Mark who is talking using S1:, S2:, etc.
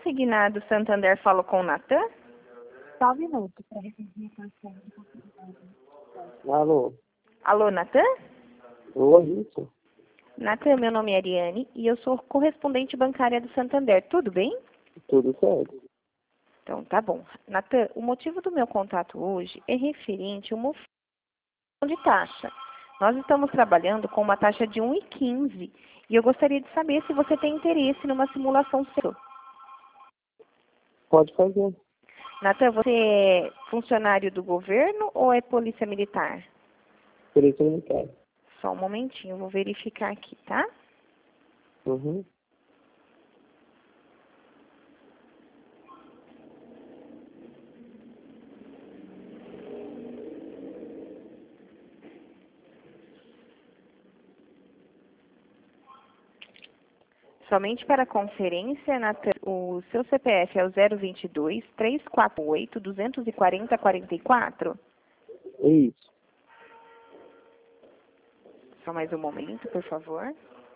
S1: consignado Santander falou com o Natan?
S2: Só um minuto para receber a Alô?
S1: Alô, Natan?
S2: Oi, isso?
S1: Natan, meu nome é Ariane e eu sou correspondente bancária do Santander. Tudo bem?
S2: Tudo certo.
S1: Então, tá bom. Natan, o motivo do meu contato hoje é referente a uma oferta de taxa. Nós estamos trabalhando com uma taxa de 1,15 e eu gostaria de saber se você tem interesse numa simulação seu.
S2: Pode fazer.
S1: Natan, você é funcionário do governo ou é polícia militar?
S2: Por isso eu não quero.
S1: Só um momentinho, eu vou verificar aqui, tá?
S2: Uhum.
S1: Somente para a conferência, Natan, o seu CPF é o 022-348-240-44?
S2: É isso.
S1: Só mais um momento, por favor.